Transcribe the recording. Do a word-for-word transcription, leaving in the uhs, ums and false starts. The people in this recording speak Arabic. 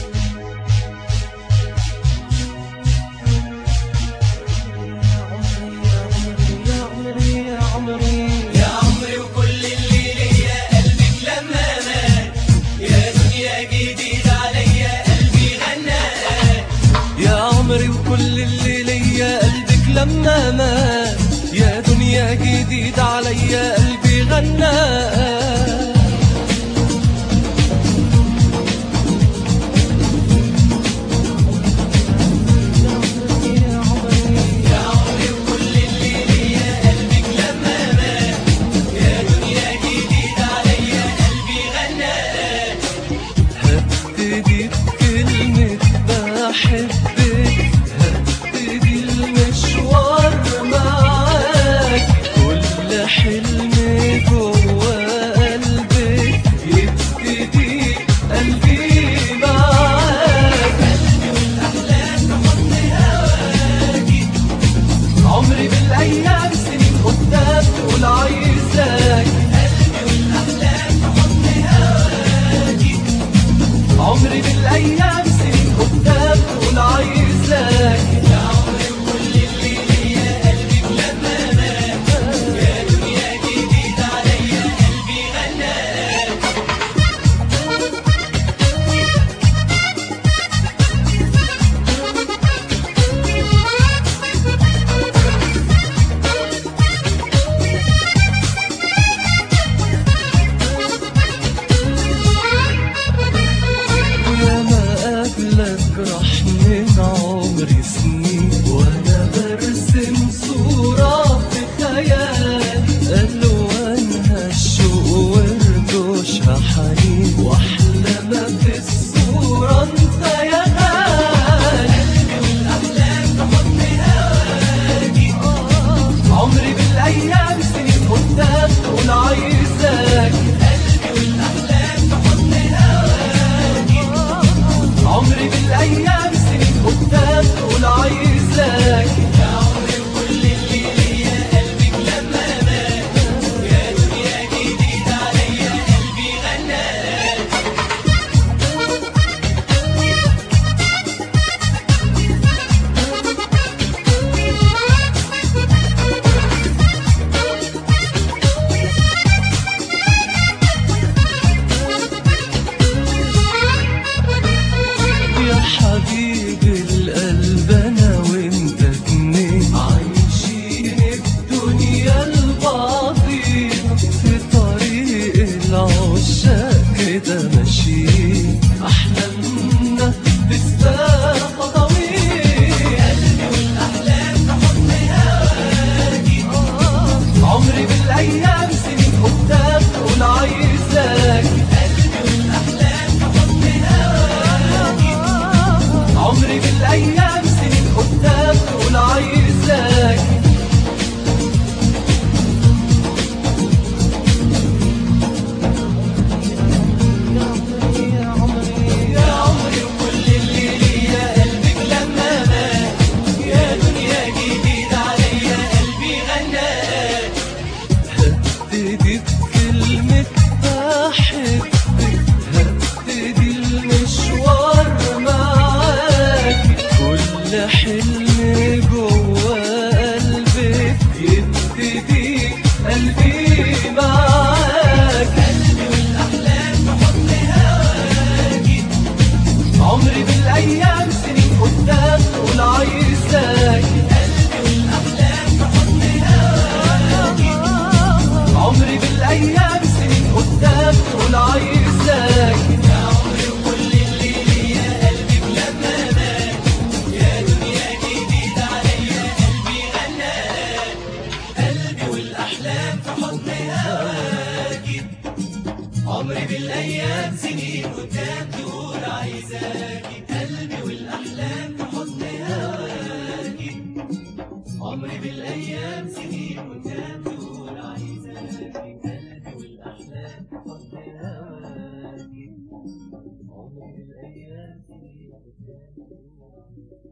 وكل اللي ليا قلبك لما مات، يا دنيا جديد عليا قلبي غنى. عمري بالأيام سنين قدام تقول عايزاك، قلبي والأحلام في حضن هواكي. عمري بالأيام سنين قدام تقول عايزاك، يا عمري وكل اللي ليا قلبك لما مات، يا دنيا جديد عليا قلبي غناك. رحمة عمري سنين وانا برسم صورة في خيال، الوانها الشوق وردوشها حنين، واحلى ما في الصورة انت يا غالي. قلبي والاحلام في حضن هواكي. عمري بالايام سنين قدام تقول عايزاك، قلبي والاحلام في حضن هواكي. عمري بالايام سنين قدام تقول عايزاك، يا عمري وكل اللي ليا قلبك لما مات، يا دنيا جديد عليا قلبي غناك. يا حبيبي القلب انا وانت اتنين عايشين الدنيا البعضينا، في طريق العشاق كده ماشيين، احلامنا بسباق طويل. قلبي والاحلام في حضن هواكي. عمري بالايام سنين قدام تقول عايزاك، قلبي والاحلام في حضن هواكي. عمري بالايام سنين قدام تقول عايزاك. يا عمري وكل اللي ليا قلبك لما مات، يا دنيا جديد عليا قلبي غناك. هبتدي بكلمة بحبك، هبتدي المشوار معاكي، كل حلم جوا قلبك يبتدي قلبي معاك. قلبي والاحلام في حضن هواكي. عمري بالايام سنين قدام تقول عايزاك، قلبي والاحلام في حضن هواكي. عمري بالايام سنين قدام تقول عايزاك، يا عمري وكل اللي ليا قلبك لما مات، يا دنيا جديد عليا قلبي غناك. قلبي والاحلام في حضن هواكي. عمري بالايام سنين قدام تقول عايزاكي، قلبي والاحلام في حضن هواكي. عمري بالايام سنين قدام تقول عايزاكي، قلبي والاحلام في حضن هواكي. عمري بالايام سنين قدام تقول عايزاكي.